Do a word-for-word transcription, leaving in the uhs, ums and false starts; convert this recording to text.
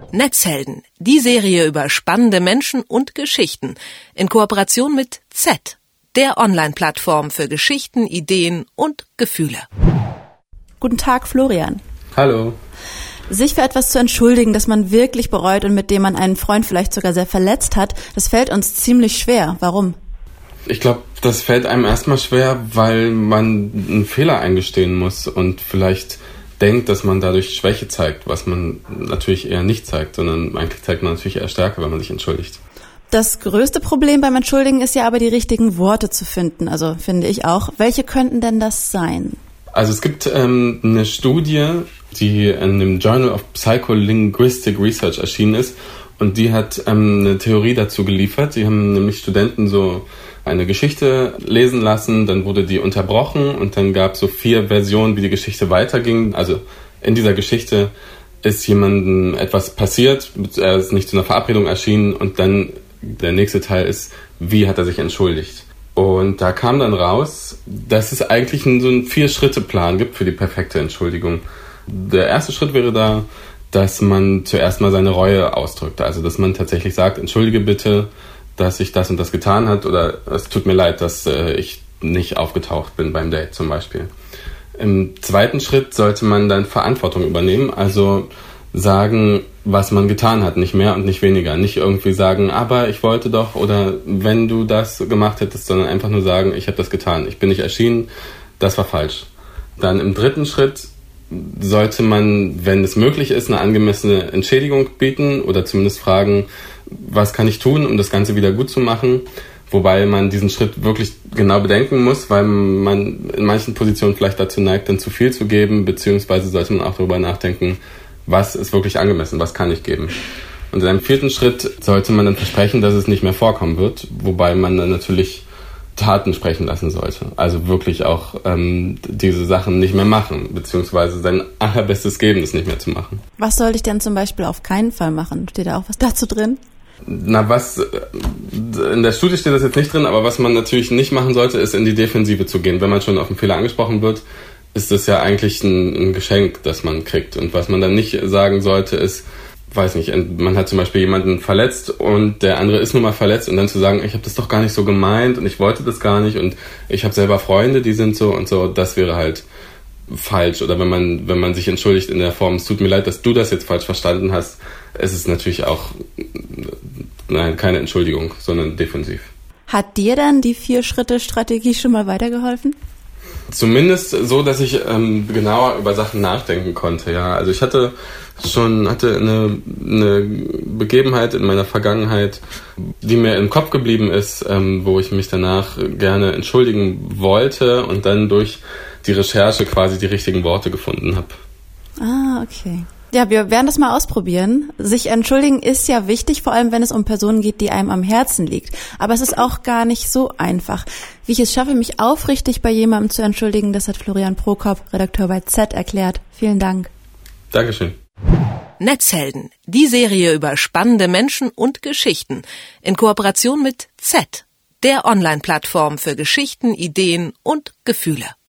Netzhelden, die Serie über spannende Menschen und Geschichten in Kooperation mit Z, der Online-Plattform für Geschichten, Ideen und Gefühle. Guten Tag, Florian. Hallo. Sich für etwas zu entschuldigen, das man wirklich bereut und mit dem man einen Freund vielleicht sogar sehr verletzt hat, das fällt uns ziemlich schwer. Warum? Ich glaube, das fällt einem erstmal schwer, weil man einen Fehler eingestehen muss und vielleicht denkt, dass man dadurch Schwäche zeigt, was man natürlich eher nicht zeigt, sondern eigentlich zeigt man natürlich eher Stärke, wenn man sich entschuldigt. Das größte Problem beim Entschuldigen ist ja aber, die richtigen Worte zu finden, also finde ich auch. Welche könnten denn das sein? Also es gibt ähm, eine Studie, die in dem Journal of Psycholinguistic Research erschienen ist und die hat ähm, eine Theorie dazu geliefert. Die haben nämlich Studenten so eine Geschichte lesen lassen, dann wurde die unterbrochen und dann gab es so vier Versionen, wie die Geschichte weiterging. Also in dieser Geschichte ist jemandem etwas passiert, er ist nicht zu einer Verabredung erschienen und dann der nächste Teil ist, wie hat er sich entschuldigt. Und da kam dann raus, dass es eigentlich einen, so einen Vier-Schritte-Plan gibt für die perfekte Entschuldigung. Der erste Schritt wäre da, dass man zuerst mal seine Reue ausdrückt. Also dass man tatsächlich sagt, entschuldige bitte, dass ich das und das getan hat oder es tut mir leid, dass äh, ich nicht aufgetaucht bin beim Date zum Beispiel. Im zweiten Schritt sollte man dann Verantwortung übernehmen, also sagen, was man getan hat, nicht mehr und nicht weniger. Nicht irgendwie sagen, aber ich wollte doch oder wenn du das gemacht hättest, sondern einfach nur sagen, ich habe das getan, ich bin nicht erschienen, das war falsch. Dann im dritten Schritt sollte man, wenn es möglich ist, eine angemessene Entschädigung bieten oder zumindest fragen, was kann ich tun, um das Ganze wieder gut zu machen, wobei man diesen Schritt wirklich genau bedenken muss, weil man in manchen Positionen vielleicht dazu neigt, dann zu viel zu geben, beziehungsweise sollte man auch darüber nachdenken, was ist wirklich angemessen, was kann ich geben. Und in einem vierten Schritt sollte man dann versprechen, dass es nicht mehr vorkommen wird, wobei man dann natürlich Taten sprechen lassen sollte. Also wirklich auch ähm, diese Sachen nicht mehr machen, beziehungsweise sein allerbestes geben, es nicht mehr zu machen. Was sollte ich denn zum Beispiel auf keinen Fall machen? Steht da auch was dazu drin? Na, was, in der Studie steht das jetzt nicht drin, aber was man natürlich nicht machen sollte, ist in die Defensive zu gehen. Wenn man schon auf einen Fehler angesprochen wird, ist das ja eigentlich ein, ein Geschenk, das man kriegt. Und was man dann nicht sagen sollte, ist, weiß nicht, man hat zum Beispiel jemanden verletzt und der andere ist nun mal verletzt und dann zu sagen, ich habe das doch gar nicht so gemeint und ich wollte das gar nicht und ich habe selber Freunde, die sind so und so, das wäre halt falsch. Oder wenn man wenn man sich entschuldigt in der Form, es tut mir leid, dass du das jetzt falsch verstanden hast, es ist natürlich auch nein, keine Entschuldigung, sondern defensiv. Hat dir dann die Vier-Schritte-Strategie schon mal weitergeholfen? Zumindest so, dass ich ähm, genauer über Sachen nachdenken konnte, ja. Also ich hatte schon hatte eine, eine Begebenheit in meiner Vergangenheit, die mir im Kopf geblieben ist, ähm, wo ich mich danach gerne entschuldigen wollte und dann durch die Recherche quasi die richtigen Worte gefunden habe. Ah, okay. Ja, wir werden das mal ausprobieren. Sich entschuldigen ist ja wichtig, vor allem wenn es um Personen geht, die einem am Herzen liegt. Aber es ist auch gar nicht so einfach. Wie ich es schaffe, mich aufrichtig bei jemandem zu entschuldigen, das hat Florian Prokop, Redakteur bei Z, erklärt. Vielen Dank. Dankeschön. Netzhelden, die Serie über spannende Menschen und Geschichten in Kooperation mit Z, der Online-Plattform für Geschichten, Ideen und Gefühle.